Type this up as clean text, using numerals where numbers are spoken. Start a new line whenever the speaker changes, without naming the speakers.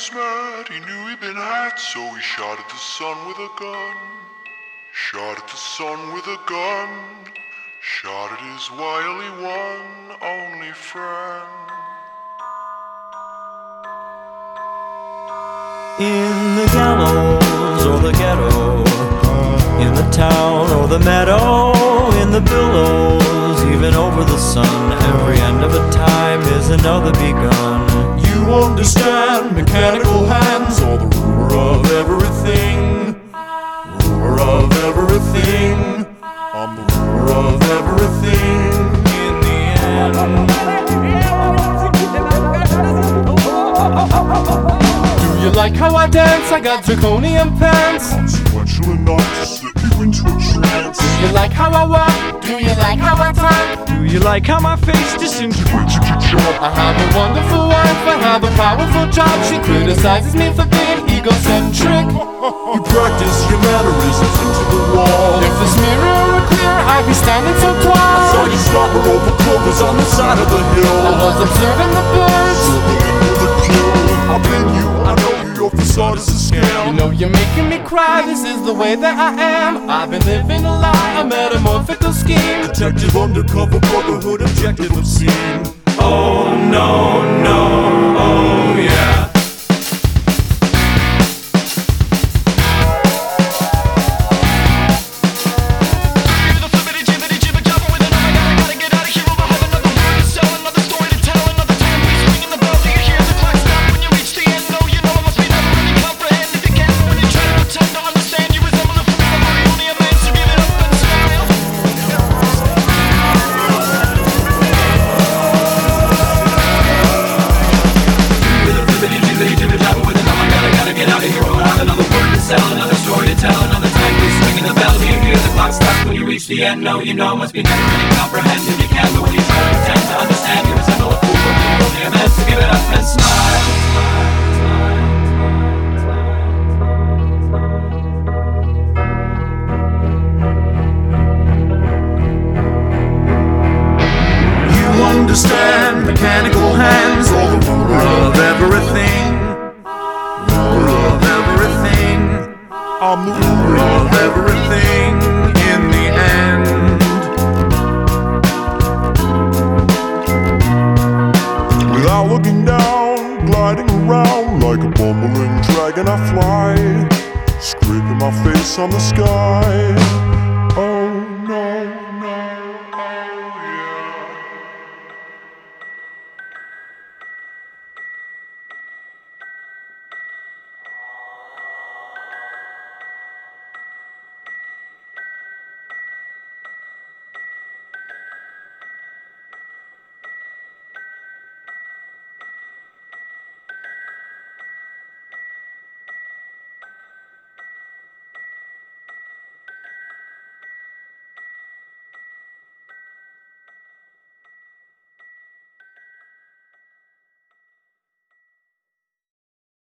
was mad, he knew he'd been had, so he shot at the sun with a gun. Shot at the sun with a gun. Shot at his wily one only friend.
In the gallows or the ghetto, in the town or the meadow, in the billows, even over the sun, every end of a time is another begun. You understand mechanical hands, or the ruler of everything. Ruler of everything. I'm the ruler of everything in the end. Do you like how I dance? I got draconian pants.
Consequential enough to slip you into a trance.
Do you like how I walk? Do you like how I talk? Do you like how my face disintegrates into chalk? I have a wonderful wife, I have a powerful job. She criticizes me for being egocentric. You practice your mannerisms into the wall. If this mirror were clear, I'd be standing so tall. I saw you slobber over clovers on the side of the hill. I was observing the birds.
The kill. I've been you, I know you, your facade is a scam.
You know you're making me cry, this is the way that I am. I've been living a lie, a metamorphical scheme.
Detective undercover, brotherhood, objective obscene.
Oh no, no, oh yeah.
The end, no, you know, must be never really comprehend if you can, but when you try to pretend to understand, you resemble a fool, but you're only a man, so give it up and smile.
You understand mechanical hands, or the ruler of everything. Ruler of everything. I'm the ruler of everything. In the end, without looking down, gliding around like a bumbling dragon I fly, scraping my face on the sky.